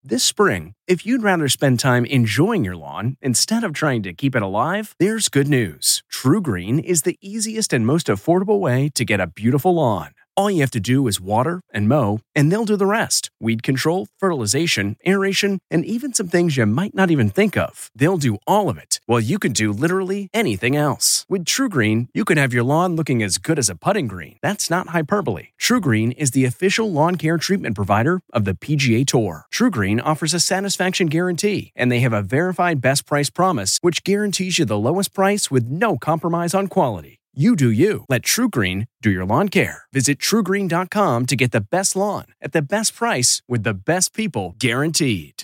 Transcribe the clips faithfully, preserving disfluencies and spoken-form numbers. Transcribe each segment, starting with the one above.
This spring, if you'd rather spend time enjoying your lawn instead of trying to keep it alive, there's good news. TruGreen is the easiest and most affordable way to get a beautiful lawn. All you have to do is water and mow, and they'll do the rest. Weed control, fertilization, aeration, and even some things you might not even think of. They'll do all of it, while you can do literally anything else. With TruGreen, you can have your lawn looking as good as a putting green. That's not hyperbole. TruGreen is the official lawn care treatment provider of the P G A Tour. TruGreen offers a satisfaction guarantee, and they have a verified best price promise, which guarantees you the lowest price with no compromise on quality. You do you. Let TruGreen do your lawn care. Visit True Green dot com to get the best lawn at the best price with the best people guaranteed.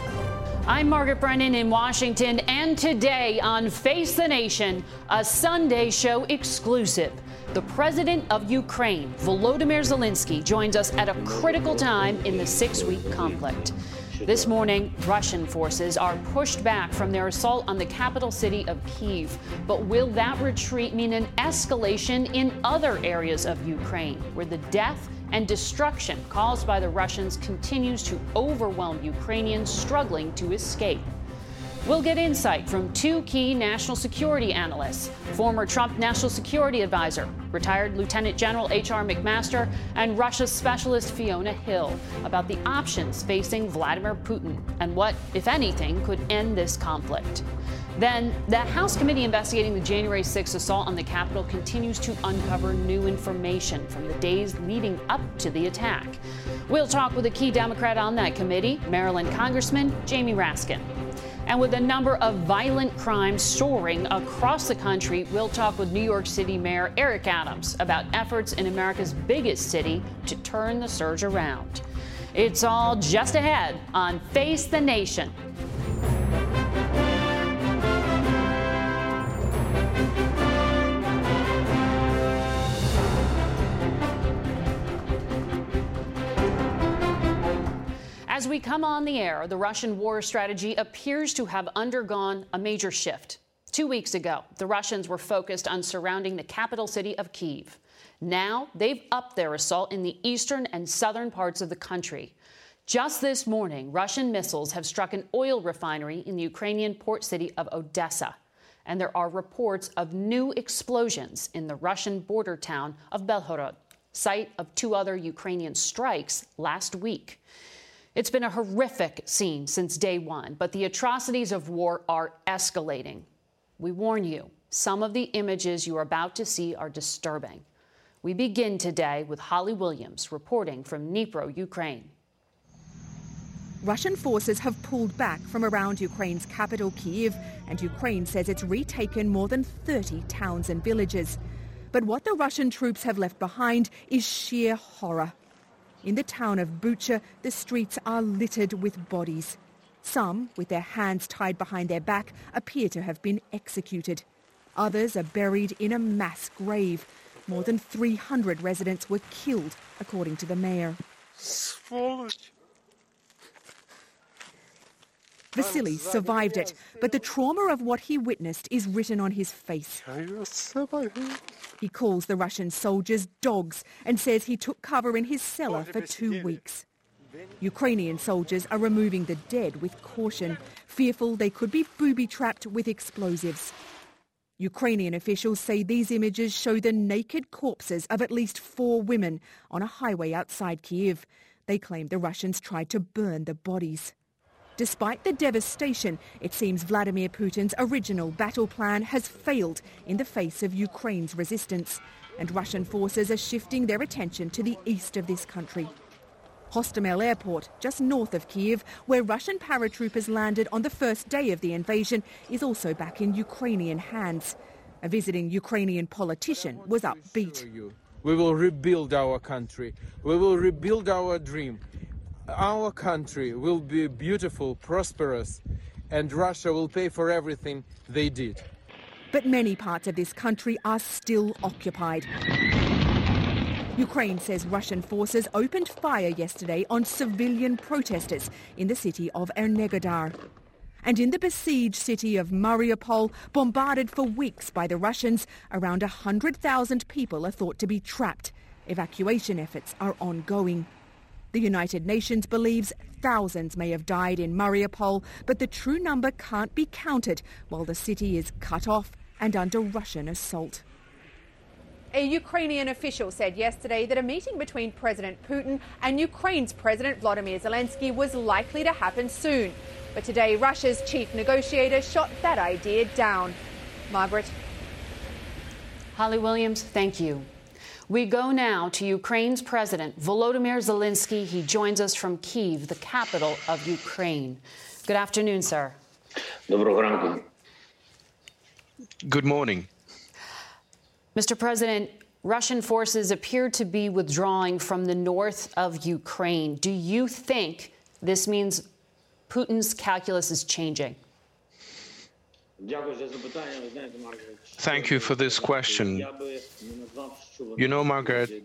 I'm Margaret Brennan in Washington, and today on Face the Nation, a Sunday show exclusive. The president of Ukraine, Volodymyr Zelensky, joins us at a critical time in the six-week conflict. This morning, Russian forces are pushed back from their assault on the capital city of Kyiv. But will that retreat mean an escalation in other areas of Ukraine, where the death and destruction caused by the Russians continues to overwhelm Ukrainians struggling to escape? We'll get insight from two key national security analysts, former Trump national security advisor, retired Lieutenant General H R McMaster, and Russia specialist Fiona Hill, about the options facing Vladimir Putin and what, if anything, could end this conflict. Then, the House committee investigating the January sixth assault on the Capitol continues to uncover new information from the days leading up to the attack. We'll talk with a key Democrat on that committee, Maryland Congressman Jamie Raskin. And with a number of violent crimes soaring across the country, we'll talk with New York City Mayor Eric Adams about efforts in America's biggest city to turn the surge around. It's all just ahead on Face the Nation. As we come on the air, the Russian war strategy appears to have undergone a major shift. Two weeks ago, the Russians were focused on surrounding the capital city of Kyiv. Now, they've upped their assault in the eastern and southern parts of the country. Just this morning, Russian missiles have struck an oil refinery in the Ukrainian port city of Odessa. And there are reports of new explosions in the Russian border town of Belgorod, site of two other Ukrainian strikes last week. It's been a horrific scene since day one, but the atrocities of war are escalating. We warn you, some of the images you are about to see are disturbing. We begin today with Holly Williams reporting from Dnipro, Ukraine. Russian forces have pulled back from around Ukraine's capital, Kyiv, and Ukraine says it's retaken more than thirty towns and villages. But what the Russian troops have left behind is sheer horror. In the town of Bucha, the streets are littered with bodies. Some, with their hands tied behind their back, appear to have been executed. Others are buried in a mass grave. More than three hundred residents were killed, according to the mayor. Vasily survived it, but the trauma of what he witnessed is written on his face. He calls the Russian soldiers dogs and says he took cover in his cellar for two weeks. Ukrainian soldiers are removing the dead with caution, fearful they could be booby-trapped with explosives. Ukrainian officials say these images show the naked corpses of at least four women on a highway outside Kyiv. They claim the Russians tried to burn the bodies. Despite the devastation, it seems Vladimir Putin's original battle plan has failed in the face of Ukraine's resistance, and Russian forces are shifting their attention to the east of this country. Hostomel Airport, just north of Kyiv, where Russian paratroopers landed on the first day of the invasion, is also back in Ukrainian hands. A visiting Ukrainian politician was upbeat. We will rebuild our country. We will rebuild our dream. Our country will be beautiful, prosperous, and Russia will pay for everything they did. But many parts of this country are still occupied. Ukraine says Russian forces opened fire yesterday on civilian protesters in the city of Energodar. And in the besieged city of Mariupol, bombarded for weeks by the Russians, around one hundred thousand people are thought to be trapped. Evacuation efforts are ongoing. The United Nations believes thousands may have died in Mariupol, but the true number can't be counted while the city is cut off and under Russian assault. A Ukrainian official said yesterday that a meeting between President Putin and Ukraine's President Volodymyr Zelensky was likely to happen soon. But today, Russia's chief negotiator shot that idea down. Margaret. Holly Williams, thank you. We go now to Ukraine's President Volodymyr Zelensky. He joins us from Kyiv, the capital of Ukraine. Good afternoon, sir. Good morning. Mister President, Russian forces appear to be withdrawing from the north of Ukraine. Do you think this means Putin's calculus is changing? Thank you for this question. You know, Margaret,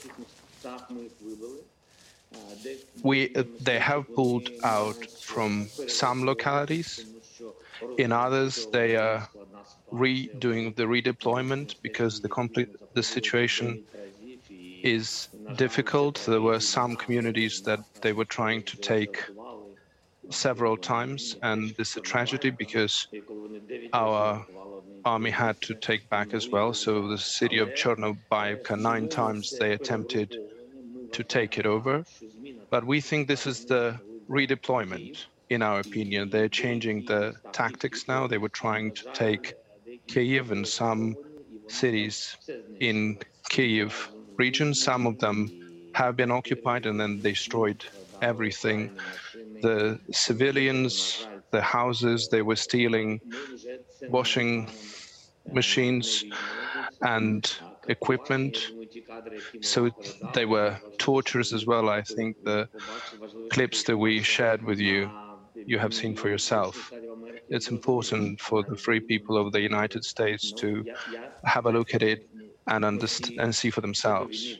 we, uh, they have pulled out from some localities. In others, they are redoing the redeployment because the complete the situation is difficult. There were some communities that they were trying to take several times, and this is a tragedy because our army had to take back as well. So the city of Chornobaivka, nine times they attempted to take it over. But we think this is the redeployment, in our opinion. They're changing the tactics now. They were trying to take Kyiv and some cities in Kyiv region. Some of them have been occupied and then destroyed everything. The civilians, the houses, they were stealing washing machines and equipment. So they were tortures as well. I think the clips that we shared with you, you have seen for yourself. It's important for the free people of the United States to have a look at it and understand and see for themselves.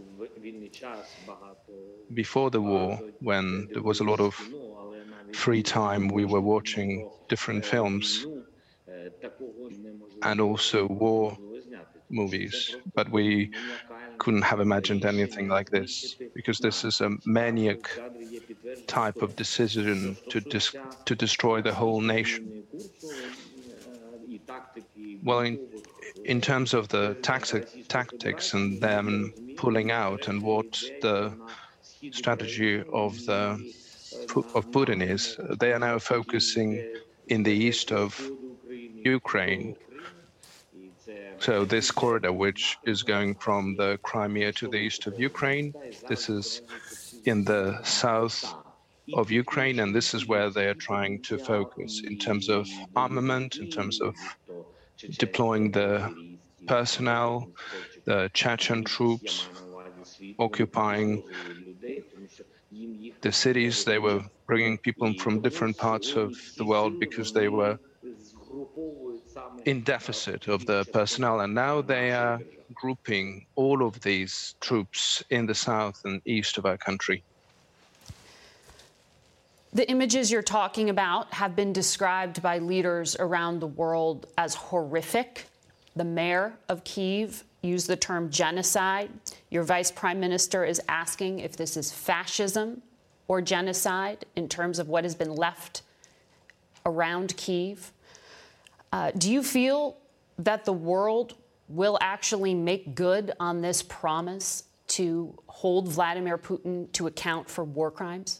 Before the war, when there was a lot of free time, we were watching different films and also war movies, but we couldn't have imagined anything like this, because this is a maniac type of decision to dis to destroy the whole nation. Well, in, in terms of the tactic, tactics and them pulling out and what the strategy of the of Putin is, they are now focusing in the east of Ukraine. So this corridor, which is going from the Crimea to the east of Ukraine, this is in the south of Ukraine, and this is where they are trying to focus in terms of armament, in terms of deploying the personnel, the Chechen troops, occupying the cities. They were bringing people from different parts of the world because they were in deficit of the personnel, and now they are grouping all of these troops in the south and east of our country. The images you're talking about have been described by leaders around the world as horrific. The mayor of Kyiv used the term genocide. Your vice prime minister is asking if this is fascism or genocide in terms of what has been left around Kyiv. Uh, do you feel that the world will actually make good on this promise to hold Vladimir Putin to account for war crimes?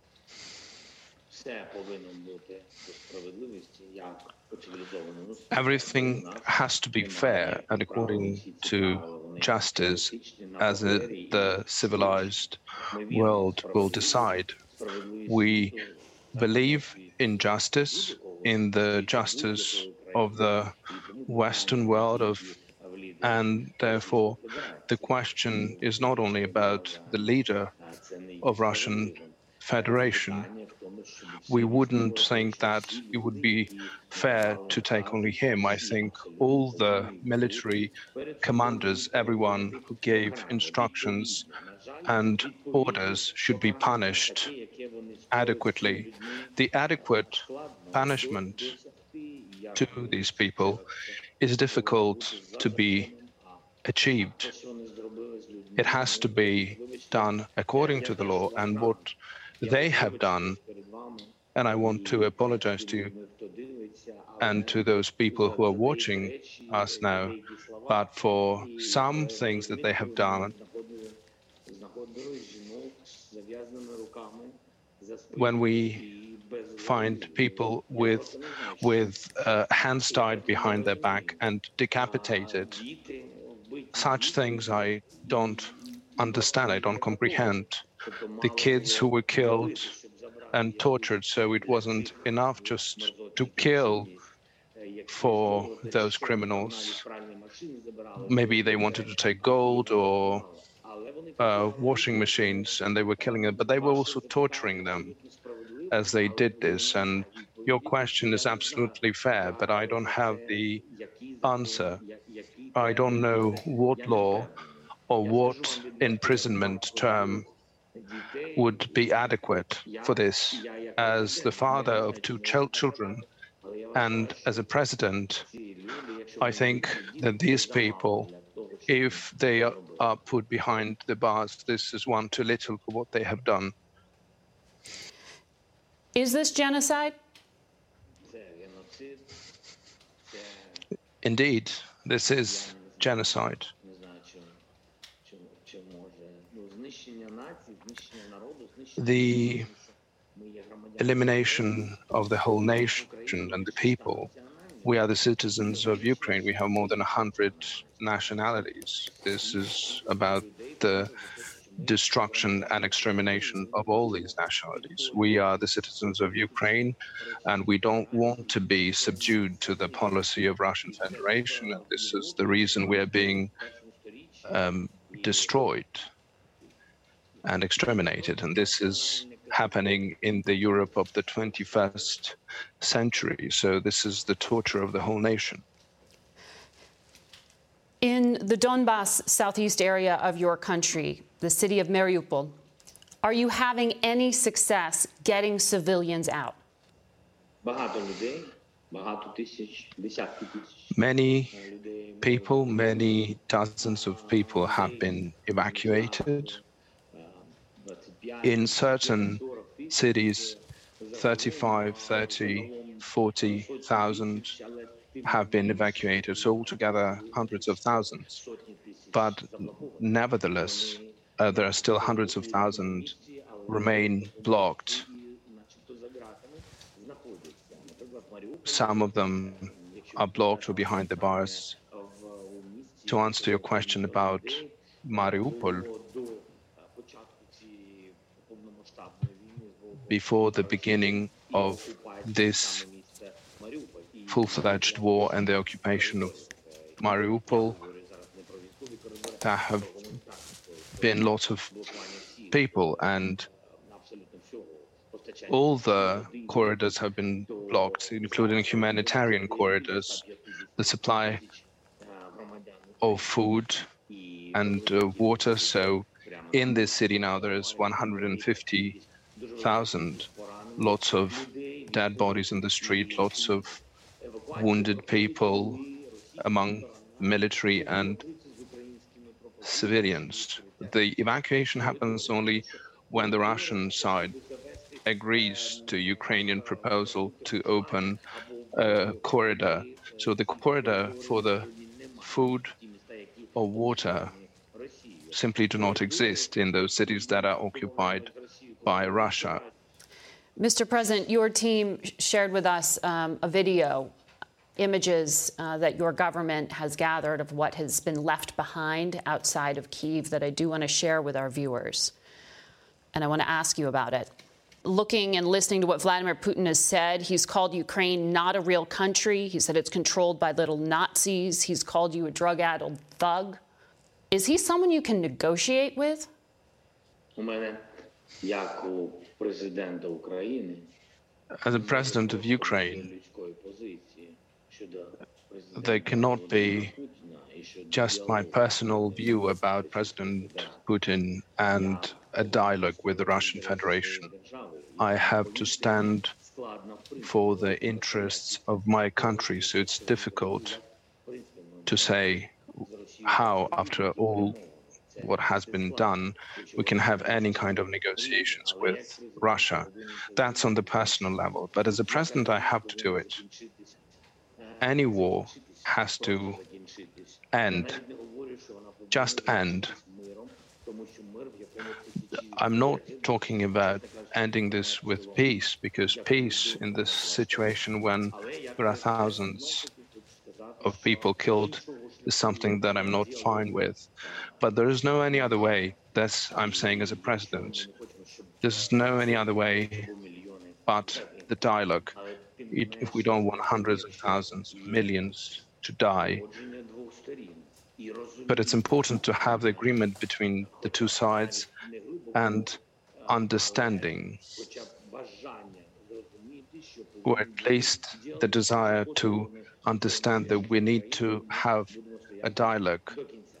Everything has to be fair and according to justice, as a, the civilized world will decide. We believe in justice, in the justice of the Western world, of, and therefore the question is not only about the leader of Russian Federation. We wouldn't think that it would be fair to take only him. I think all the military commanders, everyone who gave instructions and orders, should be punished adequately. The adequate punishment to these people is difficult to be achieved. It has to be done according to the law, and what they have done, and I want to apologize to you and to those people who are watching us now, but for some things that they have done, when we find people with with uh, hands tied behind their back and decapitated, such things I don't understand, I don't comprehend. The kids who were killed and tortured, so it wasn't enough just to kill for those criminals. Maybe they wanted to take gold or uh, washing machines, and they were killing them, but they were also torturing them as they did this. And your question is absolutely fair, but I don't have the answer. I don't know what law or what imprisonment term would be adequate for this. As the father of two ch- children and as a president, I think that these people, if they are, are put behind the bars, this is one too little for what they have done. Is this genocide? Indeed, this is genocide. The elimination of the whole nation and the people. We are the citizens of Ukraine. We have more than one hundred nationalities. This is about the destruction and extermination of all these nationalities. We are the citizens of Ukraine, and we don't want to be subdued to the policy of Russian Federation. And this is the reason we are being um, destroyed and exterminated. And this is happening in the Europe of the twenty-first century. So this is the torture of the whole nation. In the Donbas southeast area of your country, the city of Mariupol, are you having any success getting civilians out? Many people, many dozens of people have been evacuated. In certain cities, thirty-five, thirty, forty thousand have been evacuated, so altogether hundreds of thousands. But nevertheless, uh, there are still hundreds of thousands remain blocked. Some of them are blocked or behind the bars. To answer your question about Mariupol, before the beginning of this full-fledged war and the occupation of Mariupol, there have been lots of people, and all the corridors have been blocked, including humanitarian corridors, the supply of food and uh, water. So in this city now there is one hundred fifty thousand, lots of dead bodies in the street, lots of wounded people among military and civilians. The evacuation happens only when the Russian side agrees to Ukrainian proposal to open a corridor. So the corridor for the food or water simply do not exist in those cities that are occupied by Russia. Mister President, your team shared with us um, a video, images uh, that your government has gathered of what has been left behind outside of Kyiv that I do want to share with our viewers. And I want to ask you about it. Looking and listening to what Vladimir Putin has said, he's called Ukraine not a real country. He said it's controlled by little Nazis. He's called you a drug-addled thug. Is he someone you can negotiate with? As a president of Ukraine, there cannot be just my personal view about President Putin and a dialogue with the Russian Federation. I have to stand for the interests of my country, so it's difficult to say how, after all what has been done, we can have any kind of negotiations with Russia. That's on the personal level. But as a president, I have to do it. Any war has to end, just end. I'm not talking about ending this with peace, because peace in this situation when there are thousands of people killed is something that I'm not fine with. But there is no any other way. That's I'm saying as a president. There's no any other way but the dialogue. It, if we don't want hundreds of thousands, millions to die. But it's important to have the agreement between the two sides and understanding, or at least the desire to understand that we need to have a dialogue,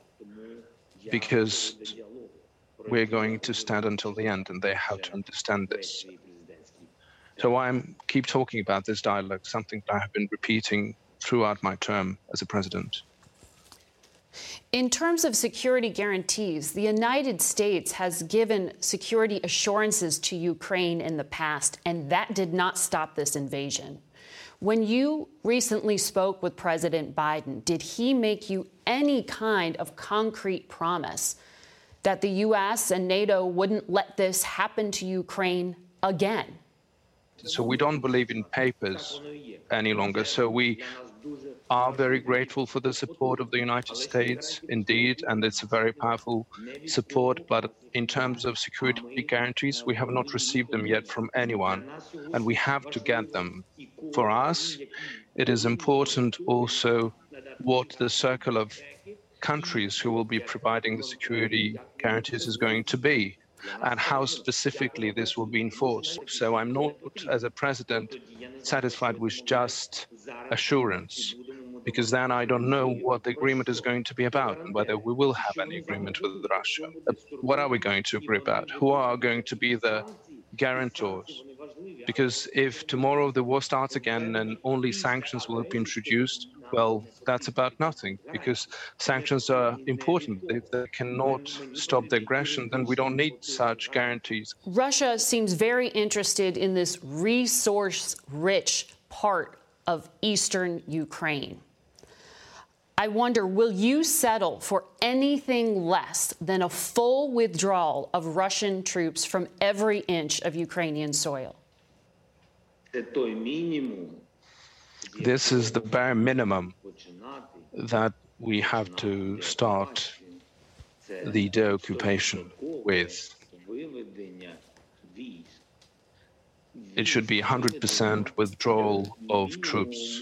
because we're going to stand until the end, and they have to understand this. So I keep talking about this dialogue, something that I have been repeating throughout my term as a president. In terms of security guarantees, the United States has given security assurances to Ukraine in the past, and that did not stop this invasion. When you recently spoke with President Biden, did he make you any kind of concrete promise that the U S and NATO wouldn't let this happen to Ukraine again? So we don't believe in papers any longer. So we are very grateful for the support of the United States, indeed, and it's a very powerful support. But in terms of security guarantees, we have not received them yet from anyone, and we have to get them. For us, it is important also what the circle of countries who will be providing the security guarantees is going to be, and how specifically this will be enforced. So I'm not, as a president, satisfied with just assurance, because then I don't know what the agreement is going to be about and whether we will have any agreement with Russia. What are we going to agree about? Who are going to be the guarantors? Because if tomorrow the war starts again and only sanctions will be introduced, well, that's about nothing, because sanctions are important. If they cannot stop the aggression, then we don't need such guarantees. Russia seems very interested in this resource-rich part of eastern Ukraine. I wonder, will you settle for anything less than a full withdrawal of Russian troops from every inch of Ukrainian soil? This is the bare minimum that we have to start the deoccupation with. It should be one hundred percent withdrawal of troops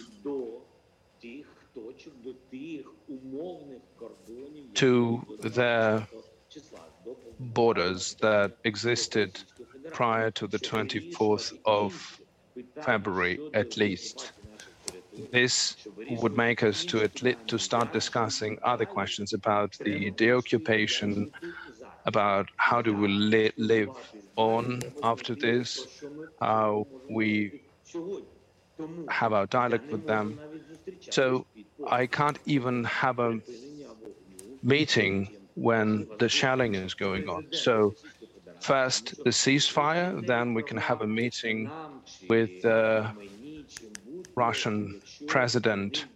to their borders that existed prior to the twenty-fourth of February, at least. This would make us to, at least, to start discussing other questions about the deoccupation, about how do we li live on after this, how we have our dialogue with them. So I can't even have a meeting when the shelling is going on. So first the ceasefire, then we can have a meeting with the Russian president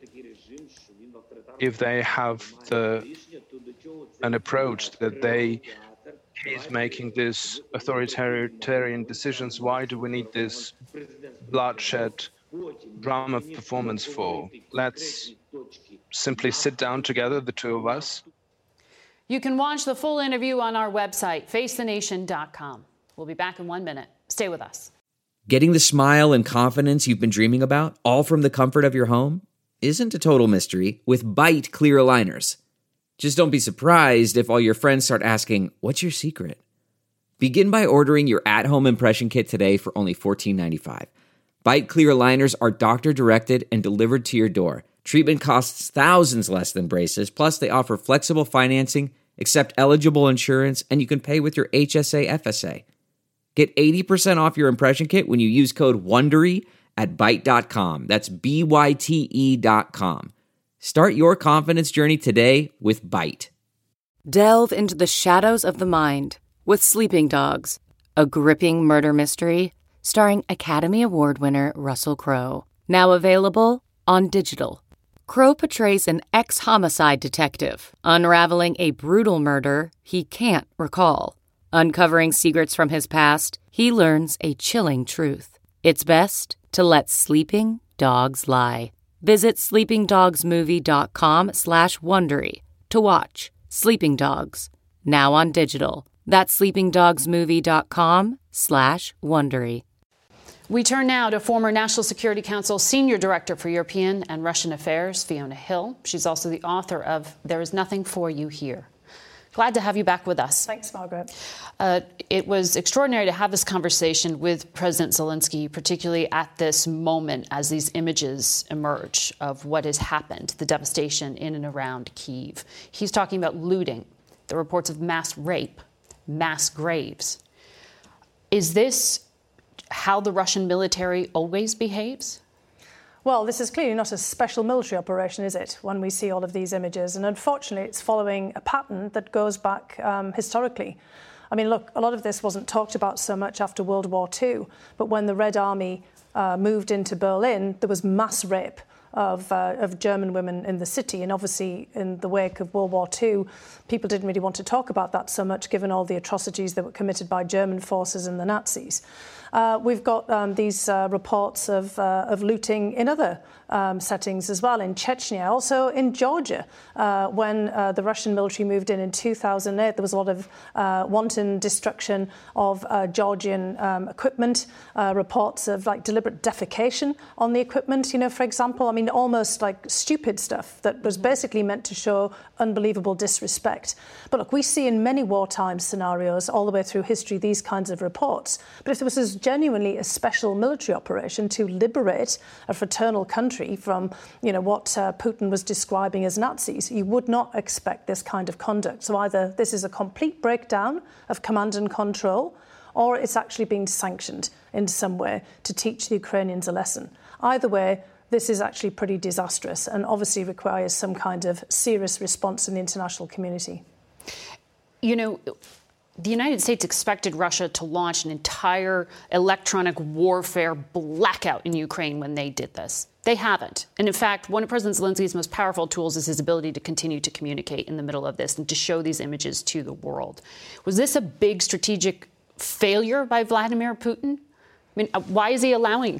if they have the, an approach that they is making this authoritarian decisions. Why do we need this bloodshed drama performance for? Let's simply sit down together, the two of us. You can watch the full interview on our website, face the nation dot com. We'll be back in one minute. Stay with us. Getting the smile and confidence you've been dreaming about, all from the comfort of your home, isn't a total mystery with Byte clear aligners. Just don't be surprised if all your friends start asking, what's your secret? Begin by ordering your at-home impression kit today for only fourteen ninety-five. Byte clear aligners are doctor-directed and delivered to your door. Treatment costs thousands less than braces, plus they offer flexible financing, accept eligible insurance, and you can pay with your H S A F S A. Get eighty percent off your impression kit when you use code WONDERY at byte dot com. That's B Y T E dot com. Start your confidence journey today with Byte. Delve into the shadows of the mind with Sleeping Dogs, a gripping murder mystery starring Academy Award winner Russell Crowe. Now available on digital. Crowe portrays an ex-homicide detective unraveling a brutal murder he can't recall. Uncovering secrets from his past, he learns a chilling truth. It's best to let sleeping dogs lie. Visit sleepingdogsmovie.com slash Wondery to watch Sleeping Dogs, now on digital. That's sleepingdogsmovie.com slash Wondery. We turn now to former National Security Council Senior Director for European and Russian Affairs, Fiona Hill. She's also the author of There Is Nothing for You Here. Glad to have you back with us. Thanks, Margaret. Uh, it was extraordinary to have this conversation with President Zelensky, particularly at this moment as these images emerge of what has happened, the devastation in and around Kyiv. He's talking about looting, the reports of mass rape, mass graves. Is this how the Russian military always behaves? Well, this is clearly not a special military operation, is it, when we see all of these images? And unfortunately, it's following a pattern that goes back um, historically. I mean, look, a lot of this wasn't talked about so much after World War Two, but when the Red Army uh, moved into Berlin, there was mass rape of, uh, of German women in the city. And obviously, in the wake of World War Two, people didn't really want to talk about that so much, given all the atrocities that were committed by German forces and the Nazis. Uh, we've got um, these uh, reports of, uh, of looting in other um, settings as well, in Chechnya, also in Georgia. Uh, when uh, the Russian military moved in in two thousand eight, there was a lot of uh, wanton destruction of uh, Georgian um, equipment, uh, reports of like deliberate defecation on the equipment, you know, for example. I mean, almost like stupid stuff that was basically meant to show unbelievable disrespect. But look, we see in many wartime scenarios all the way through history these kinds of reports. But if there was genuinely a special military operation to liberate a fraternal country from, you know, what uh, Putin was describing as Nazis, you would not expect this kind of conduct. So either this is a complete breakdown of command and control, or it's actually being sanctioned in some way to teach the Ukrainians a lesson. Either way, this is actually pretty disastrous and obviously requires some kind of serious response in the international community. You know, the United States expected Russia to launch an entire electronic warfare blackout in Ukraine when they did this. They haven't. And in fact, one of President Zelensky's most powerful tools is his ability to continue to communicate in the middle of this and to show these images to the world. Was this a big strategic failure by Vladimir Putin? I mean, why is he allowing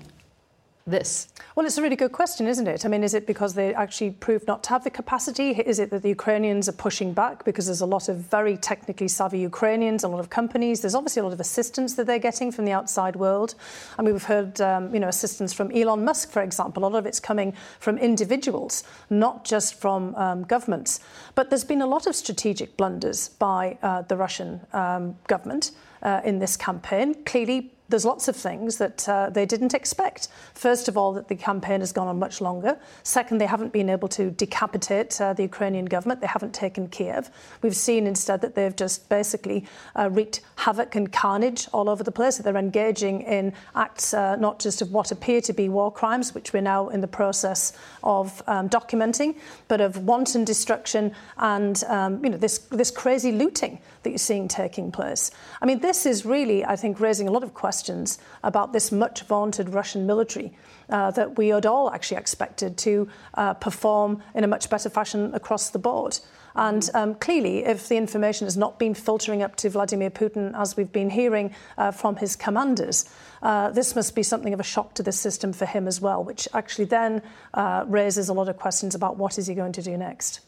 this? Well, it's a really good question, isn't it? I mean, is it because they actually proved not to have the capacity? Is it that the Ukrainians are pushing back because there's a lot of very technically savvy Ukrainians, a lot of companies? There's obviously a lot of assistance that they're getting from the outside world. I mean, we've heard, um, you know, assistance from Elon Musk, for example. A lot of it's coming from individuals, not just from um, governments. But there's been a lot of strategic blunders by uh, the Russian um, government uh, in this campaign. Clearly, there's lots of things that uh, they didn't expect. First of all, that the campaign has gone on much longer. Second, they haven't been able to decapitate uh, the Ukrainian government. They haven't taken Kiev. We've seen instead that they've just basically uh, wreaked havoc and carnage all over the place, that they're engaging in acts uh, not just of what appear to be war crimes, which we're now in the process of um, documenting, but of wanton destruction and um, you know, this, this crazy looting that you're seeing taking place. I mean, this is really, I think, raising a lot of questions about this much vaunted Russian military uh, that we had all actually expected to uh, perform in a much better fashion across the board. And um, clearly, if the information has not been filtering up to Vladimir Putin, as we've been hearing uh, from his commanders, uh, this must be something of a shock to the system for him as well, which actually then uh, raises a lot of questions about what is he going to do next.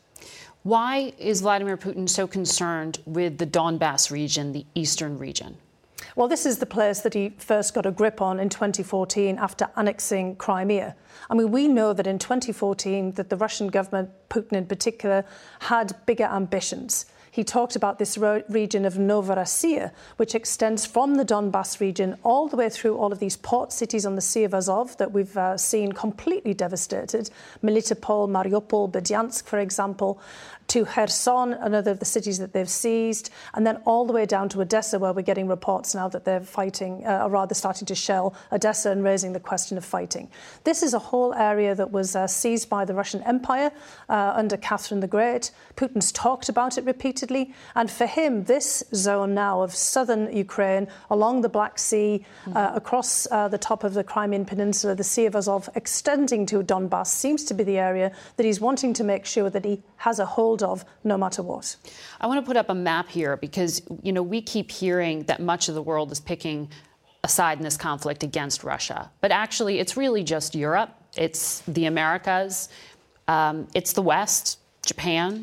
Why is Vladimir Putin so concerned with the Donbass region, the eastern region? Well, this is the place that he first got a grip on in twenty fourteen after annexing Crimea. I mean, we know that in twenty fourteen that the Russian government, Putin in particular, had bigger ambitions. He talked about this ro- region of Novorossiya, which extends from the Donbass region all the way through all of these port cities on the Sea of Azov that we've uh, seen completely devastated. Melitopol, Mariupol, Berdyansk, for example, to Kherson, another of the cities that they've seized, and then all the way down to Odessa, where we're getting reports now that they're fighting, uh, or rather starting to shell Odessa and raising the question of fighting. This is a whole area that was uh, seized by the Russian Empire uh, under Catherine the Great. Putin's talked about it repeatedly. repeatedly. And for him, this zone now of southern Ukraine, along the Black Sea, mm-hmm. uh, across uh, the top of the Crimean Peninsula, the Sea of Azov, extending to Donbass, seems to be the area that he's wanting to make sure that he has a hold of no matter what. I want to put up a map here because, you know, we keep hearing that much of the world is picking a side in this conflict against Russia. But actually, it's really just Europe. It's the Americas. Um, it's the West, Japan.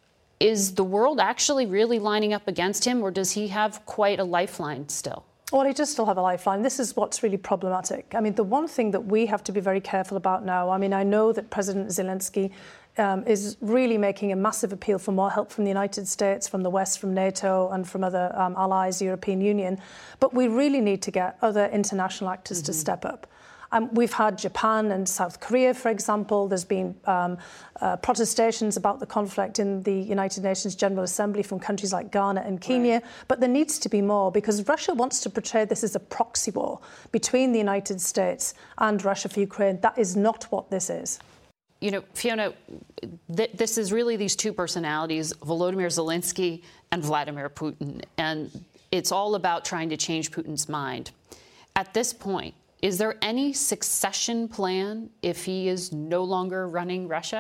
Is the world actually really lining up against him, or does he have quite a lifeline still? Well, he does still have a lifeline. This is what's really problematic. I mean, the one thing that we have to be very careful about now, I mean, I know that President Zelensky um, is really making a massive appeal for more help from the United States, from the West, from NATO, and from other um, allies, European Union. But we really need to get other international actors mm-hmm. to step up. Um, we've had Japan and South Korea, for example. There's been um, uh, protestations about the conflict in the United Nations General Assembly from countries like Ghana and Kenya. Right. But there needs to be more because Russia wants to portray this as a proxy war between the United States and Russia for Ukraine. That is not what this is. You know, Fiona, th- this is really these two personalities, Volodymyr Zelensky and Vladimir Putin. And it's all about trying to change Putin's mind. At this point, is there any succession plan if he is no longer running Russia?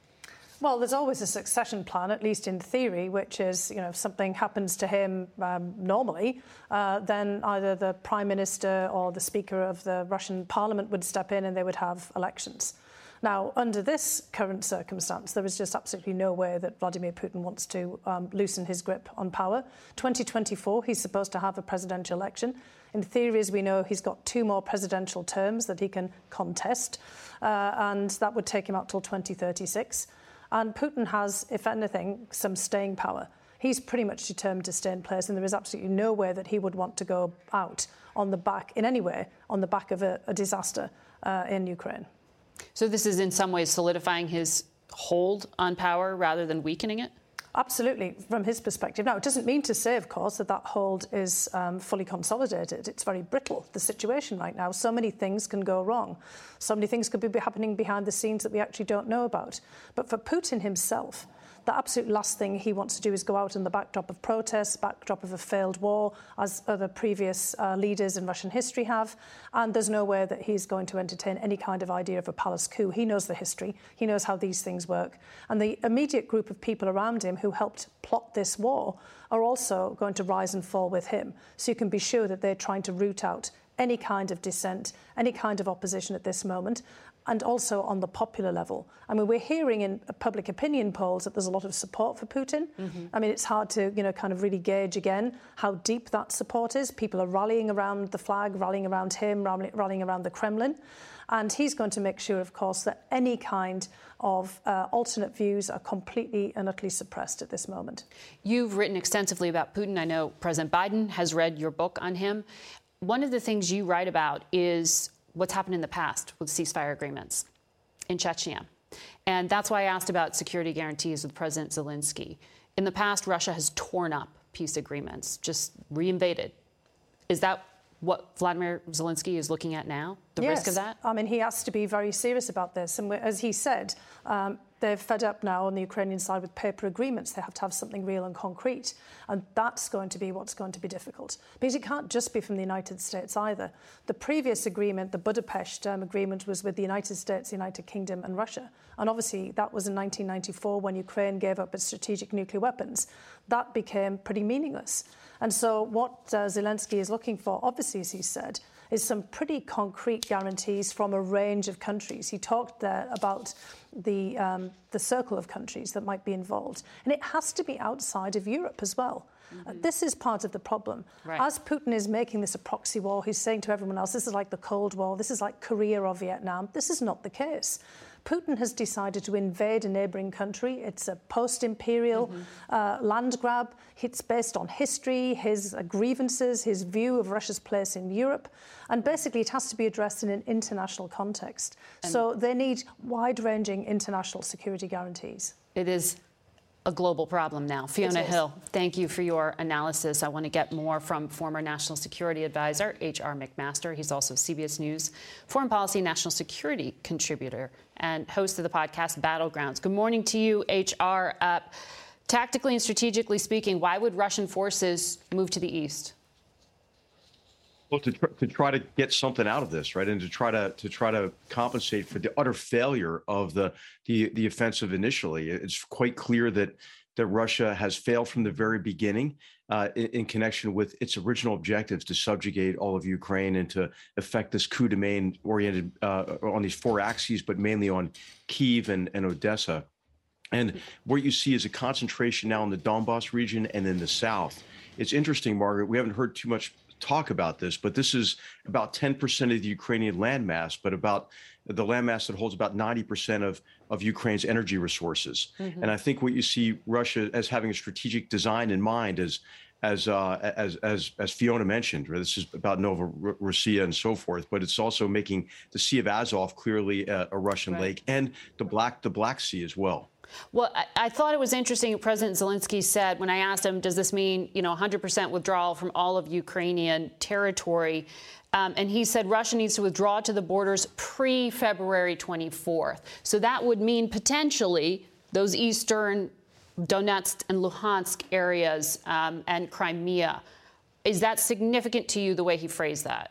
Well, there's always a succession plan, at least in theory, which is, you know, if something happens to him um, normally, uh, then either the Prime Minister or the Speaker of the Russian Parliament would step in and they would have elections. Now, under this current circumstance, there is just absolutely no way that Vladimir Putin wants to um, loosen his grip on power. twenty twenty-four, he's supposed to have a presidential election. In theory, as we know, he's got two more presidential terms that he can contest, uh, and that would take him up till twenty thirty-six. And Putin has, if anything, some staying power. He's pretty much determined to stay in place, and there is absolutely no way that he would want to go out on the back, in any way, on the back of a, a disaster uh, in Ukraine. So this is in some ways solidifying his hold on power rather than weakening it? Absolutely, from his perspective. Now, it doesn't mean to say, of course, that that hold is um, fully consolidated. It's very brittle, the situation right now. So many things can go wrong. So many things could be happening behind the scenes that we actually don't know about. But for Putin himself, the absolute last thing he wants to do is go out in the backdrop of protests, backdrop of a failed war, as other previous uh, leaders in Russian history have. And there's no way that he's going to entertain any kind of idea of a palace coup. He knows the history. He knows how these things work. And the immediate group of people around him who helped plot this war are also going to rise and fall with him. So you can be sure that they're trying to root out any kind of dissent, any kind of opposition at this moment. And also on the popular level. I mean, we're hearing in public opinion polls that there's a lot of support for Putin. Mm-hmm. I mean, it's hard to, you know, kind of really gauge again how deep that support is. People are rallying around the flag, rallying around him, rallying around the Kremlin. And he's going to make sure, of course, that any kind of uh, alternate views are completely and utterly suppressed at this moment. You've written extensively about Putin. I know President Biden has read your book on him. One of the things you write about is what's happened in the past with ceasefire agreements in Chechnya. And that's why I asked about security guarantees with President Zelensky. In the past, Russia has torn up peace agreements, just reinvaded. Is that what Vladimir Zelensky is looking at now, the yes. risk of that? I mean, he has to be very serious about this. And as he said, um, they're fed up now on the Ukrainian side with paper agreements. They have to have something real and concrete. And that's going to be what's going to be difficult. Because it can't just be from the United States either. The previous agreement, the Budapest um, agreement, was with the United States, the United Kingdom and Russia. And obviously that was in nineteen ninety-four when Ukraine gave up its strategic nuclear weapons. That became pretty meaningless. And so what uh, Zelensky is looking for, obviously, as he said, is some pretty concrete guarantees from a range of countries. He talked there about the um, the circle of countries that might be involved. And it has to be outside of Europe as well. Mm-hmm. Uh, this is part of the problem. Right. As Putin is making this a proxy war, he's saying to everyone else, this is like the Cold War, this is like Korea or Vietnam. This is not the case. Putin has decided to invade a neighbouring country. It's a post-imperial mm-hmm. uh, land grab. It's based on history, his uh, grievances, his view of Russia's place in Europe. And basically it has to be addressed in an international context. And so they need wide-ranging international security guarantees. It is a global problem now. Fiona Hill, thank you for your analysis. I want to get more from former National Security Advisor H R McMaster. He's also C B S News Foreign Policy National Security contributor and host of the podcast Battlegrounds. Good morning to you, H R. Uh, Tactically and strategically speaking, why would Russian forces move to the east? Well, to, tr- to try to get something out of this, right, and to try to to try to compensate for the utter failure of the the, the offensive initially. It's quite clear that that Russia has failed from the very beginning uh, in, in connection with its original objectives to subjugate all of Ukraine and to effect this coup de main oriented uh, on these four axes, but mainly on Kyiv and, and Odessa. And what you see is a concentration now in the Donbass region and in the south. It's interesting, Margaret, we haven't heard too much talk about this, but this is about ten percent of the Ukrainian landmass, but about the landmass that holds about ninety percent of, of Ukraine's energy resources. Mm-hmm. And I think what you see Russia as having a strategic design in mind is, as uh, as as as Fiona mentioned, right? This is about Novorossiya and so forth, but it's also making the Sea of Azov clearly a, a Russian right. lake, and the Black the Black Sea as well. Well, I, I thought it was interesting. President Zelensky said, when I asked him, does this mean, you know, one hundred percent withdrawal from all of Ukrainian territory? Um, and he said Russia needs to withdraw to the borders pre-February twenty-fourth. So that would mean potentially those eastern Donetsk and Luhansk areas um, and Crimea. Is that significant to you, the way he phrased that?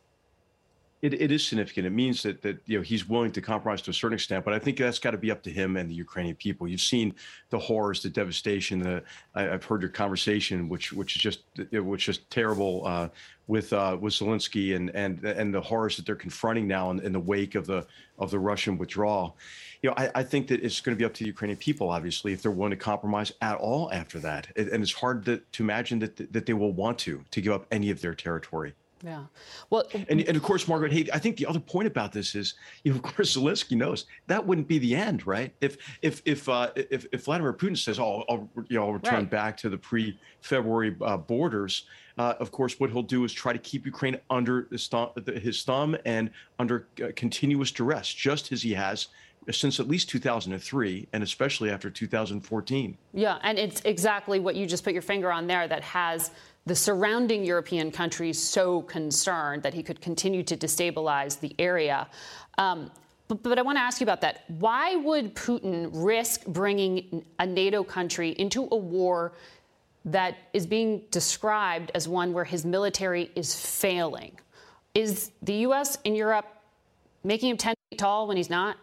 It, it is significant. It means that that you know he's willing to compromise to a certain extent, but I think that's got to be up to him and the Ukrainian people. You've seen the horrors, the devastation. The I, I've heard your conversation, which which is just which is terrible uh, with uh, with Zelensky and and and the horrors that they're confronting now in, in the wake of the of the Russian withdrawal. You know, I, I think that it's going to be up to the Ukrainian people, obviously, if they're willing to compromise at all after that. And it's hard to, to imagine that that they will want to to give up any of their territory. Yeah. Well, and, and of course, Margaret, hey, I think the other point about this is, you know, of course, Zelensky knows that wouldn't be the end, right? If if if uh, if, if Vladimir Putin says, "Oh, I'll, you know, I'll return right. back to the pre-February uh, borders," uh, of course, what he'll do is try to keep Ukraine under his thumb, his thumb and under uh, continuous duress, just as he has since at least two thousand three, and especially after two thousand fourteen. Yeah, and it's exactly what you just put your finger on there that has the surrounding European countries so concerned that he could continue to destabilize the area. Um, but, but I want to ask you about that. Why would Putin risk bringing a NATO country into a war that is being described as one where his military is failing? Is the U S and Europe making him ten feet tall when he's not?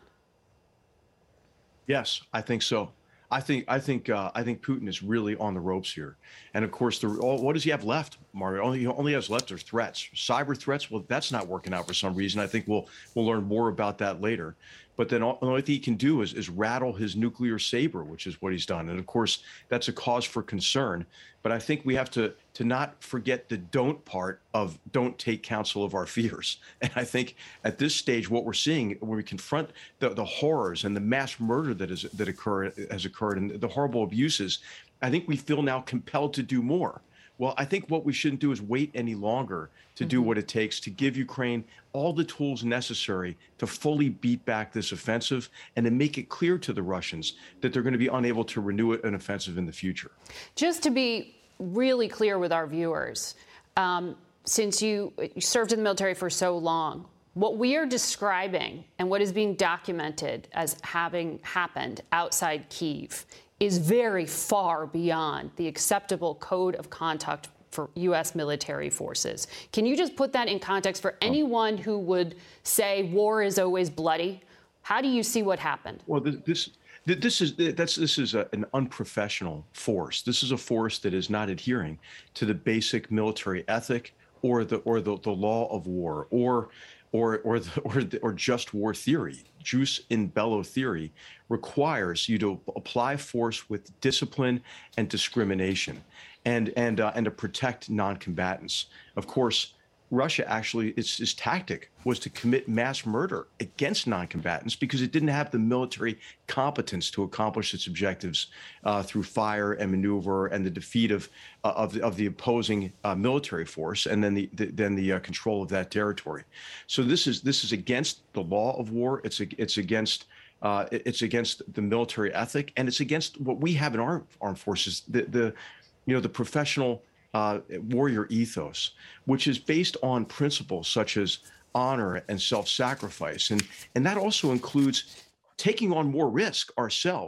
Yes, I think so. I think I think uh, I think Putin is really on the ropes here, and of course, the, all, what does he have left, Mario? Only he only has left are threats, cyber threats. Well, that's not working out for some reason. I think we'll we'll learn more about that later. But then all, the only thing he can do is, is rattle his nuclear saber, which is what he's done. And of course, that's a cause for concern. But I think we have to to not forget the don't part of don't take counsel of our fears. And I think at this stage, what we're seeing when we confront the, the horrors and the mass murder that is that occur has occurred and the horrible abuses, I think we feel now compelled to do more. Well, I think what we shouldn't do is wait any longer to do what it takes to give Ukraine all the tools necessary to fully beat back this offensive and to make it clear to the Russians that they're going to be unable to renew an offensive in the future. Just to be really clear with our viewers, um, since you, you served in the military for so long, what we are describing and what is being documented as having happened outside Kyiv is very far beyond the acceptable code of conduct for U S military forces. Can you just put that in context for anyone who would say war is always bloody? How do you see what happened? Well, this this is that's this is a, an unprofessional force. This is a force that is not adhering to the basic military ethic or the or the, the law of war or or or the, or, the, or just war theory. Jus in bello theory requires you to apply force with discipline and discrimination, and and uh, and to protect non-combatants. Of course, Russia actually, its, its tactic was to commit mass murder against non-combatants because it didn't have the military competence to accomplish its objectives uh, through fire and maneuver and the defeat of uh, of, the, of the opposing uh, military force and then the, the then the uh, control of that territory. So this is this is against the law of war. It's it's against uh, it's against the military ethic, and it's against what we have in our armed forces. The the you know the professional Uh, warrior ethos, which is based on principles such as honor and self-sacrifice. And, and that also includes taking on more risk ourselves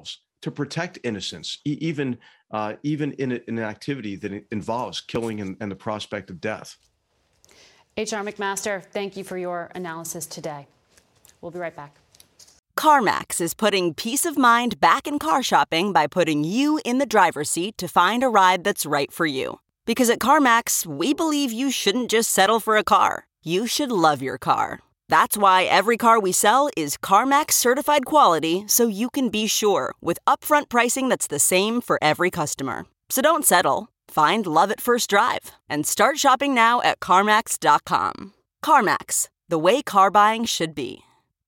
to protect innocents, e- even uh, even in, a, in an activity that involves killing and, and the prospect of death. H R McMaster, thank you for your analysis today. We'll be right back. CarMax is putting peace of mind back in car shopping by putting you in the driver's seat to find a ride that's right for you. Because at CarMax, we believe you shouldn't just settle for a car. You should love your car. That's why every car we sell is CarMax certified quality, so you can be sure with upfront pricing that's the same for every customer. So don't settle. Find love at first drive and start shopping now at CarMax dot com. CarMax, the way car buying should be.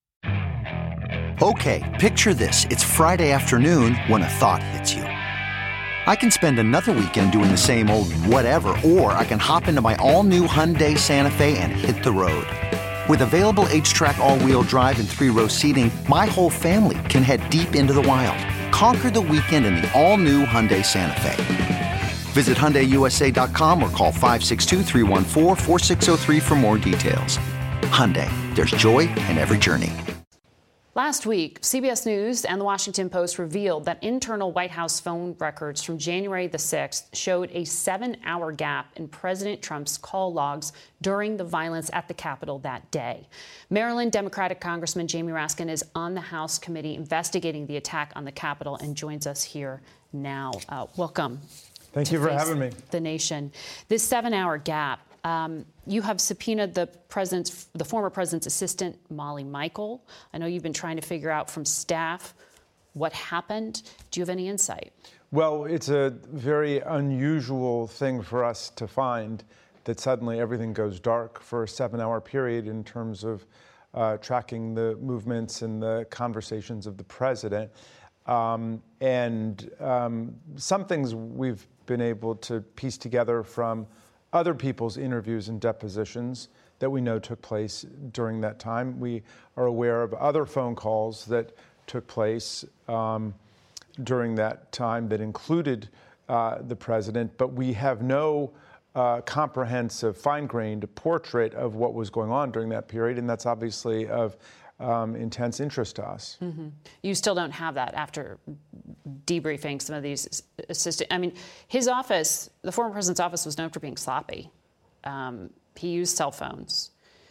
Okay, picture this. It's Friday afternoon when a thought hits you. I can spend another weekend doing the same old whatever, or I can hop into my all-new Hyundai Santa Fe and hit the road. With available H-Track all-wheel drive and three-row seating, my whole family can head deep into the wild. Conquer the weekend in the all-new Hyundai Santa Fe. Visit Hyundai U S A dot com or call five six two, three one four, four six zero three for more details. Hyundai, there's joy in every journey. Last week, C B S News and The Washington Post revealed that internal White House phone records from January the sixth showed a seven-hour gap in President Trump's call logs during the violence at the Capitol that day. Maryland Democratic Congressman Jamie Raskin is on the House committee investigating the attack on the Capitol and joins us here now. Uh, welcome. Thank you for having me. The nation. This seven-hour gap. Um, you have subpoenaed the president's, the former president's assistant, Molly Michael. I know you've been trying to figure out from staff what happened. Do you have any insight? Well, it's a very unusual thing for us to find that suddenly everything goes dark for a seven-hour period in terms of uh, tracking the movements and the conversations of the president. Um, and um, some things we've been able to piece together from other people's interviews and depositions that we know took place during that time. We are aware of other phone calls that took place um, during that time that included uh, the president, but we have no uh, comprehensive, fine-grained portrait of what was going on during that period, and that's obviously of um, intense interest to us. Mm-hmm. You still don't have that after debriefing some of these assistant. I mean, his office, the former president's office, was known for being sloppy. Um, he used cell phones.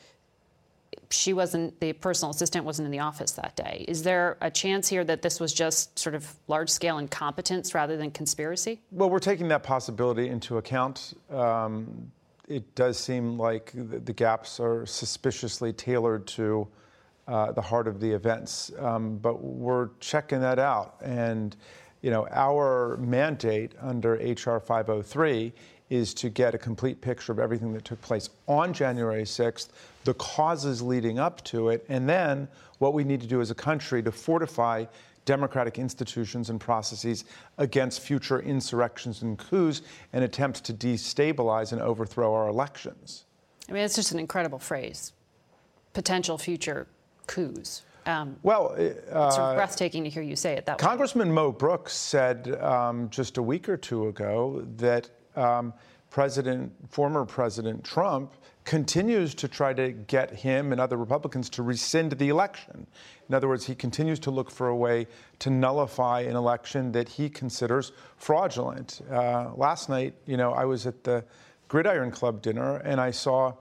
She wasn't, the personal assistant wasn't in the office that day. Is there a chance here that this was just sort of large-scale incompetence rather than conspiracy? Well, we're taking that possibility into account. Um, it does seem like the, the gaps are suspiciously tailored to Uh, the heart of the events, um, but we're checking that out. And, you know, our mandate under H R five oh three is to get a complete picture of everything that took place on January sixth, the causes leading up to it, and then what we need to do as a country to fortify democratic institutions and processes against future insurrections and coups and attempts to destabilize and overthrow our elections. I mean, it's just an incredible phrase, potential future coups. Um, well, uh, it's sort of breathtaking to hear you say it that way. Congressman Mo Brooks said um, just a week or two ago that um, President, former President Trump continues to try to get him and other Republicans to rescind the election. In other words, he continues to look for a way to nullify an election that he considers fraudulent. Uh, last night, you know, I was at the Gridiron Club dinner and I saw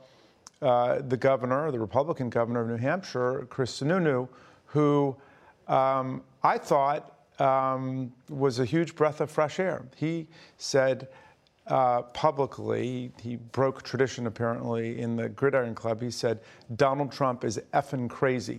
Uh, the governor, the Republican governor of New Hampshire, Chris Sununu, who um, I thought um, was a huge breath of fresh air. He said uh, publicly, he broke tradition apparently in the Gridiron Club, he said, Donald Trump is effing crazy.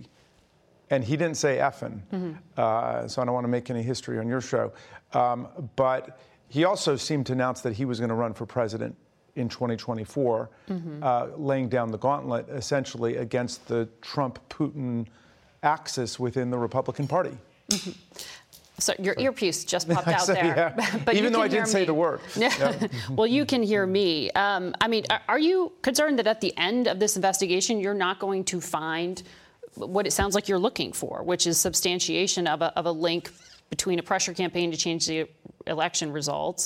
And he didn't say effing, mm-hmm. uh, so I don't want to make any history on your show. Um, but he also seemed to announce that he was going to run for president in twenty twenty-four, mm-hmm. uh, laying down the gauntlet essentially against the Trump-Putin axis within the Republican Party. Mm-hmm. So your earpiece just popped out say, there. Yeah. But even though I didn't me. say the word. Yeah. Well, you can hear me. Um, I mean, are you concerned that at the end of this investigation, you're not going to find what it sounds like you're looking for, which is substantiation of a, of a link between a pressure campaign to change the election results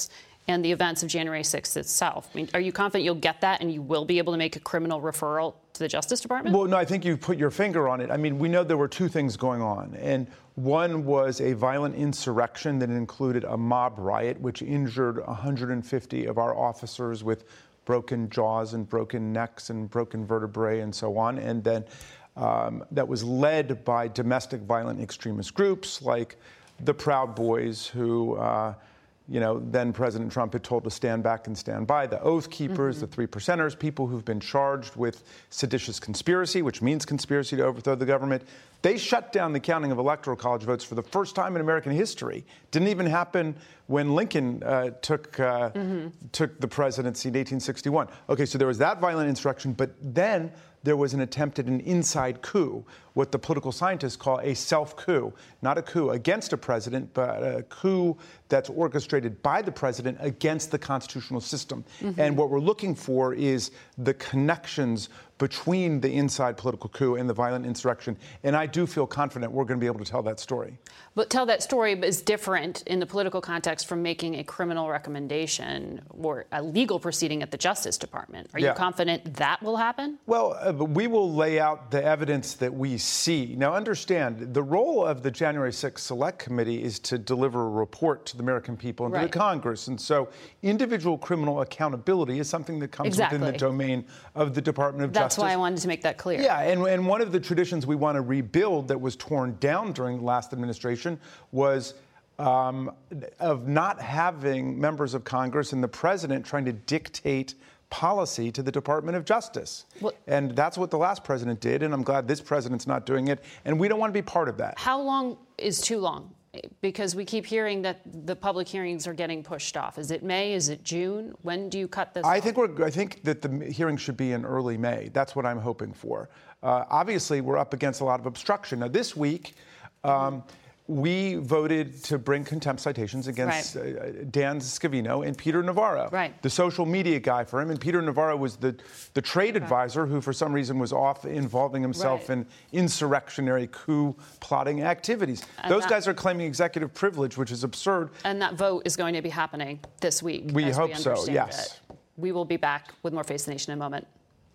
and the events of January sixth itself. I mean, are you confident you'll get that and you will be able to make a criminal referral to the Justice Department? Well, no, I think you put your finger on it. I mean, we know there were two things going on. And one was a violent insurrection that included a mob riot, which injured one hundred fifty of our officers with broken jaws and broken necks and broken vertebrae and so on. And then um, that was led by domestic violent extremist groups like the Proud Boys, who, uh, you know, then President Trump had told to stand back and stand by, the Oath Keepers, mm-hmm. the Three Percenters, people who've been charged with seditious conspiracy, which means conspiracy to overthrow the government. They shut down the counting of electoral college votes for the first time in American history. Didn't even happen when Lincoln uh, took uh, mm-hmm. took the presidency in eighteen sixty-one. Okay, so there was that violent insurrection, but then there was an attempt at an inside coup, what the political scientists call a self-coup. Not a coup against a president, but a coup that's orchestrated by the president against the constitutional system. Mm-hmm. And what we're looking for is the connections between the inside political coup and the violent insurrection. And I do feel confident we're going to be able to tell that story. But tell that story is different in the political context from making a criminal recommendation or a legal proceeding at the Justice Department. Are you Yeah. confident that will happen? Well, uh, we will lay out the evidence that we see. Now, understand, the role of the January sixth Select Committee is to deliver a report to the American people and Right. to the Congress. And so individual criminal accountability is something that comes Exactly. within the domain of the Department of That's Justice. why I wanted to make that clear. Yeah, and, and one of the traditions we want to rebuild that was torn down during the last administration was um, of not having members of Congress and the president trying to dictate policy to the Department of Justice. Well, and that's what the last president did, and I'm glad this president's not doing it, and we don't want to be part of that. How long is too long? Because we keep hearing that the public hearings are getting pushed off. Is it May? Is it June? When do you cut this I off? think we're. I think that the hearing should be in early May. That's what I'm hoping for. Uh, obviously, we're up against a lot of obstruction. Now, this week, um, we voted to bring contempt citations against Right. uh, Dan Scavino and Peter Navarro, Right. the social media guy for him. And Peter Navarro was the, the trade Okay. advisor who, for some reason, was off involving himself Right. in insurrectionary coup plotting activities. And Those that- guys are claiming executive privilege, which is absurd. And that vote is going to be happening this week. We as hope so, understand yes. it. We will be back with more Face the Nation in a moment.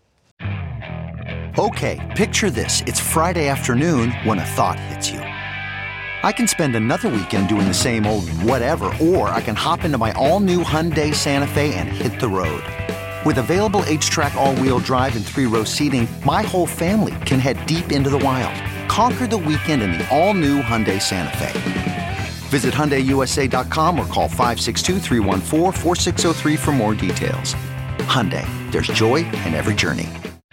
Okay, picture this. It's Friday afternoon when a thought hits you. I can spend another weekend doing the same old whatever, or I can hop into my all-new Hyundai Santa Fe and hit the road. With available H-Track all-wheel drive and three-row seating, my whole family can head deep into the wild. Conquer the weekend in the all-new Hyundai Santa Fe. Visit Hyundai U S A dot com or call five six two, three one four, four six zero three for more details. Hyundai, there's joy in every journey.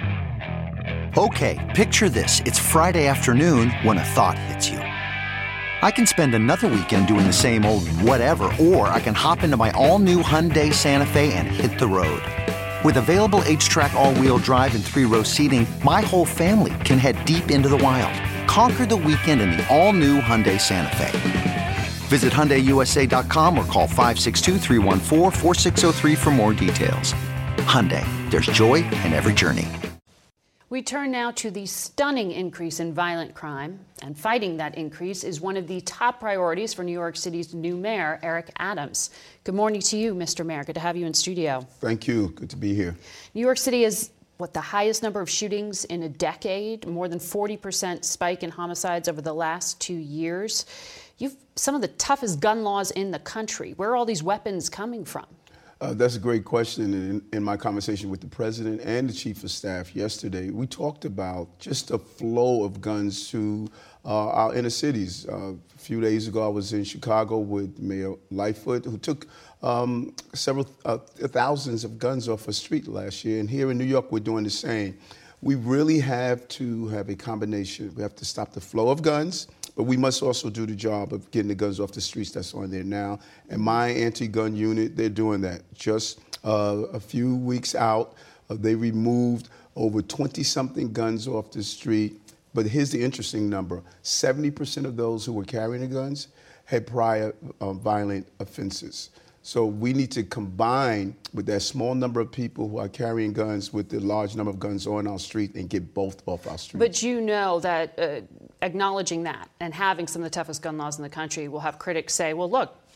Okay, picture this. It's Friday afternoon when a thought hits you. I can spend another weekend doing the same old whatever, or I can hop into my all-new Hyundai Santa Fe and hit the road. With available H-Track all-wheel drive and three-row seating, my whole family can head deep into the wild. Conquer the weekend in the all-new Hyundai Santa Fe. Visit Hyundai U S A dot com or call five six two, three one four, four six zero three for more details. Hyundai, there's joy in every journey. We turn now to the stunning increase in violent crime, and fighting that increase is one of the top priorities for New York City's new mayor, Eric Adams. Good morning to you, Mister Mayor. Good to have you in studio. Thank you. Good to be here. New York City is, what, the highest number of shootings in a decade, more than forty percent spike in homicides over the last two years. You've some of the toughest gun laws in the country. Where are all these weapons coming from? Uh, that's a great question. In, in my conversation with the president and the chief of staff yesterday, we talked about just the flow of guns to uh, our inner cities. Uh, a few days ago, I was in Chicago with Mayor Lightfoot, who took um, several uh, thousands of guns off a street last year. And here in New York, we're doing the same. We really have to have a combination. We have to stop the flow of guns, but we must also do the job of getting the guns off the streets that's on there now. And my anti-gun unit, they're doing that. Just uh, a few weeks out, uh, they removed over twenty-something guns off the street. But here's the interesting number. seventy percent of those who were carrying the guns had prior uh, violent offenses. So we need to combine with that small number of people who are carrying guns with the large number of guns on our street and get both off our street. But you know that uh, acknowledging that and having some of the toughest gun laws in the country will have critics say, well, look,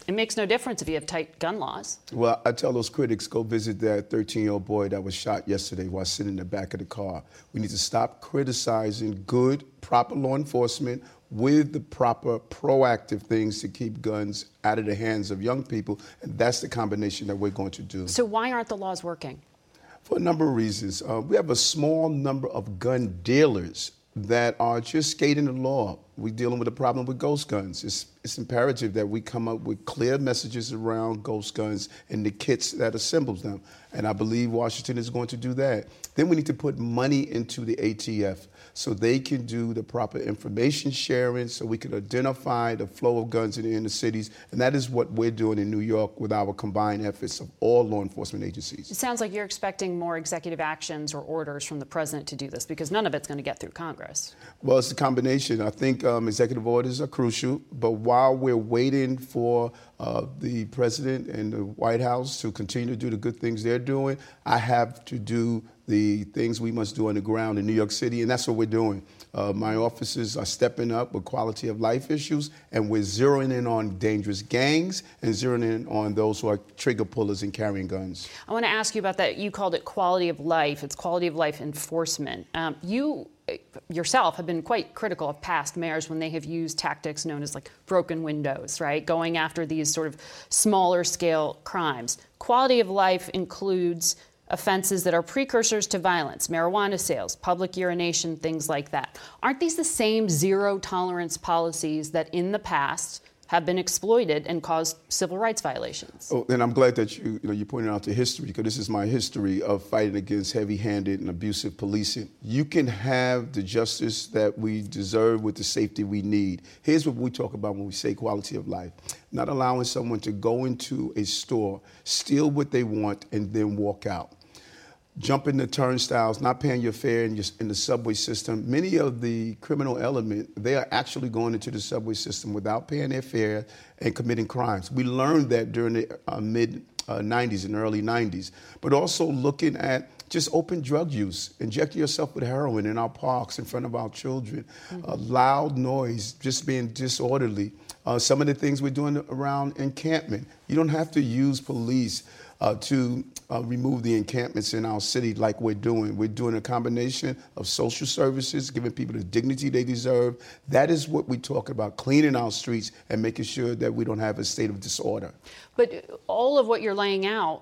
it makes no difference if you have tight gun laws. Well, I tell those critics, go visit that thirteen-year-old boy that was shot yesterday while sitting in the back of the car. We need to stop criticizing good, proper law enforcement with the proper proactive things to keep guns out of the hands of young people. And that's the combination that we're going to do. So why aren't the laws working? For a number of reasons. Uh, we have a small number of gun dealers that are just skating the law. We're dealing with a problem with ghost guns. It's, it's imperative that we come up with clear messages around ghost guns and the kits that assembles them. And I believe Washington is going to do that. Then we need to put money into the A T F so they can do the proper information sharing, so we can identify the flow of guns in the inner cities. And that is what we're doing in New York with our combined efforts of all law enforcement agencies. It sounds like you're expecting more executive actions or orders from the president to do this, because none of it's going to get through Congress. Well, it's a combination. I think um, executive orders are crucial, but while we're waiting for uh, the president and the White House to continue to do the good things they're doing, I have to do the things we must do on the ground in New York City, and that's what we're doing. Uh, my officers are stepping up with quality of life issues, and we're zeroing in on dangerous gangs and zeroing in on those who are trigger pullers and carrying guns. I want to ask you about that. You called it quality of life. It's quality of life enforcement. Um, you yourself have been quite critical of past mayors when they have used tactics known as like broken windows, right? Going after these sort of smaller scale crimes. Quality of life includes offenses that are precursors to violence, marijuana sales, public urination, things like that. Aren't these the same zero tolerance policies that in the past have been exploited and caused civil rights violations? Oh, and I'm glad that you, you know, you pointed out the history, because this is my history of fighting against heavy-handed and abusive policing. You can have the justice that we deserve with the safety we need. Here's what we talk about when we say quality of life. Not allowing someone to go into a store, steal what they want, and then walk out. Jumping the turnstiles, not paying your fare in, your, in the subway system. Many of the criminal element, they are actually going into the subway system without paying their fare and committing crimes. We learned that during the uh, mid uh, nineties and early nineties. But also looking at just open drug use, injecting yourself with heroin in our parks in front of our children, mm-hmm. uh, loud noise, just being disorderly. Uh, some of the things we're doing around encampment. You don't have to use police uh, to uh, remove the encampments in our city like we're doing. We're doing a combination of social services, giving people the dignity they deserve. That is what we talk about, cleaning our streets and making sure that we don't have a state of disorder. But all of what you're laying out,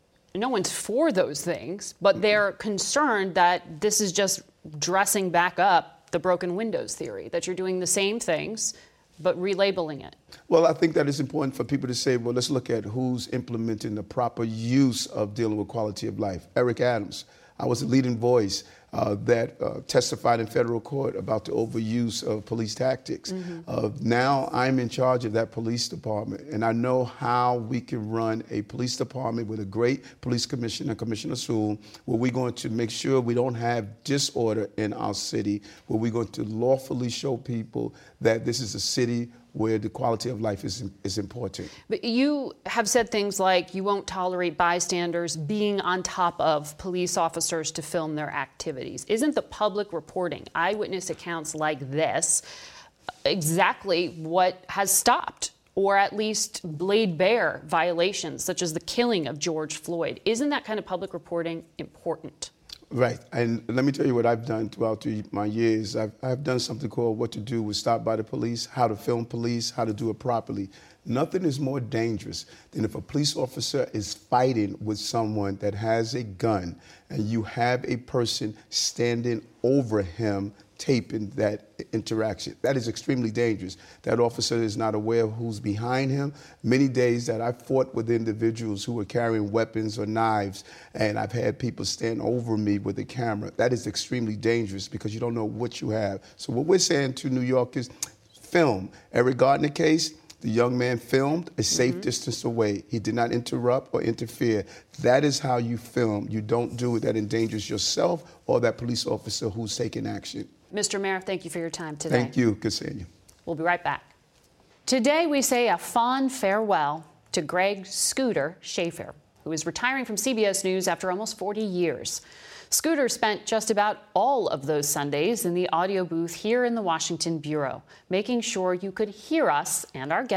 no one's for those things, but they're concerned that this is just dressing back up the broken windows theory, that you're doing the same things but relabeling it. Well, I think that it's important for people to say, well, let's look at who's implementing the proper use of dealing with quality of life. Eric Adams. I was a leading voice uh, that uh, testified in federal court about the overuse of police tactics. Mm-hmm. Uh, now I'm in charge of that police department, and I know how we can run a police department with a great police commissioner, Commissioner Sewell, where we're going to make sure we don't have disorder in our city, where we're going to lawfully show people that this is a city where the quality of life is is important. But you have said things like you won't tolerate bystanders being on top of police officers to film their activities. Isn't the public reporting, eyewitness accounts like this, exactly what has stopped or at least laid bare violations such as the killing of George Floyd? Isn't that kind of public reporting important? Right. And let me tell you what I've done throughout the, my years. I've, I've done something called What to Do with Stop by the Police, how to film police, how to do it properly. Nothing is more dangerous than if a police officer is fighting with someone that has a gun and you have a person standing over him taping that interaction. That is extremely dangerous. That officer is not aware of who's behind him. Many days that I fought with individuals who were carrying weapons or knives, and I've had people stand over me with a camera. That is extremely dangerous because you don't know what you have. So what we're saying to New York is film. Eric Gardner case, the young man filmed a safe mm-hmm. distance away. He did not interrupt or interfere. That is how you film. You don't do it that endangers yourself or that police officer who's taking action. Mister Mayor, thank you for your time today. Thank you. Good seeing you. We'll be right back. Today, we say a fond farewell to Greg Scooter Schaefer, who is retiring from C B S News after almost forty years. Scooter spent just about all of those Sundays in the audio booth here in the Washington Bureau, making sure you could hear us and our guests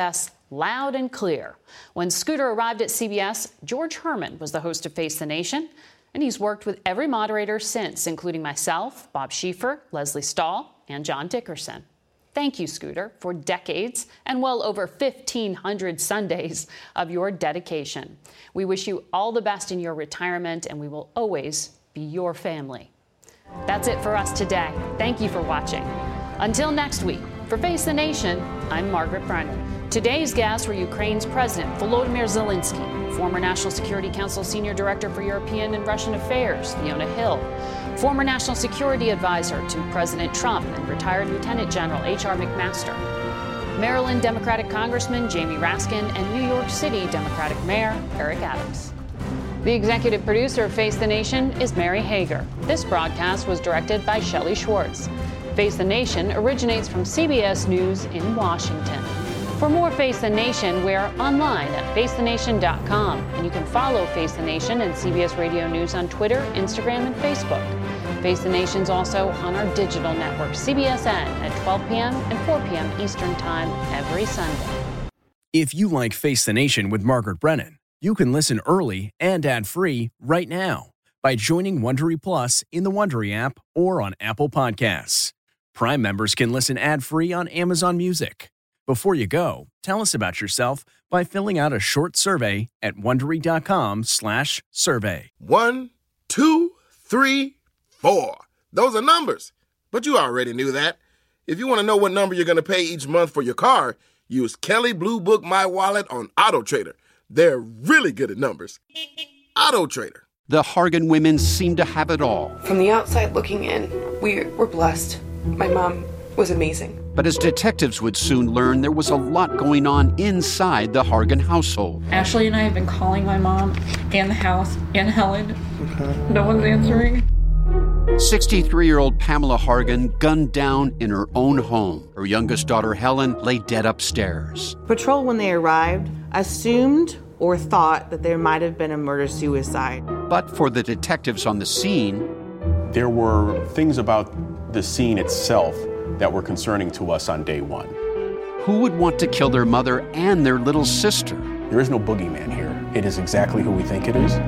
loud and clear. When Scooter arrived at C B S, George Herman was the host of Face the Nation, and he's worked with every moderator since, including myself, Bob Schieffer, Leslie Stahl, and John Dickerson. Thank you, Scooter, for decades and well over fifteen hundred Sundays of your dedication. We wish you all the best in your retirement, and we will always be your family. That's it for us today. Thank you for watching. Until next week, for Face the Nation, I'm Margaret Brennan. Today's guests were Ukraine's President Volodymyr Zelensky, former National Security Council Senior Director for European and Russian Affairs, Fiona Hill, former National Security Advisor to President Trump and retired Lieutenant General H R McMaster, Maryland Democratic Congressman Jamie Raskin, and New York City Democratic Mayor Eric Adams. The executive producer of Face the Nation is Mary Hager. This broadcast was directed by Shelley Schwartz. Face the Nation originates from C B S News in Washington. For more Face the Nation, we're online at face the nation dot com, and you can follow Face the Nation and C B S Radio News on Twitter, Instagram, and Facebook. Face the Nation's also on our digital network, C B S N, at twelve p.m. and four p.m. Eastern Time every Sunday. If you like Face the Nation with Margaret Brennan, you can listen early and ad-free right now by joining Wondery Plus in the Wondery app or on Apple Podcasts. Prime members can listen ad-free on Amazon Music. Before you go, tell us about yourself by filling out a short survey at Wondery.com slash survey. One, two, three, four. Those are numbers. But you already knew that. If you want to know what number you're going to pay each month for your car, use Kelley Blue Book My Wallet on AutoTrader. They're really good at numbers. AutoTrader. The Hargan women seem to have it all. From the outside looking in, we were blessed. My mom was amazing. But as detectives would soon learn, there was a lot going on inside the Hargan household. Ashley and I have been calling my mom and the house and Helen. Okay. No one's answering. sixty-three-year-old Pamela Hargan gunned down in her own home. Her youngest daughter, Helen, lay dead upstairs. Patrol, when they arrived, assumed or thought that there might have been a murder-suicide. But for the detectives on the scene, there were things about the scene itself that were concerning to us on day one. Who would want to kill their mother and their little sister? There is no boogeyman here. It is exactly who we think it is.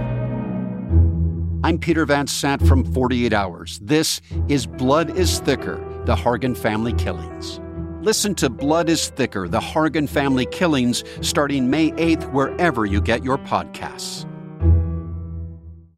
I'm Peter Van Sant from forty-eight hours. This is Blood is Thicker, the Hargan Family Killings. Listen to Blood is Thicker, the Hargan Family Killings, starting May eighth, wherever you get your podcasts.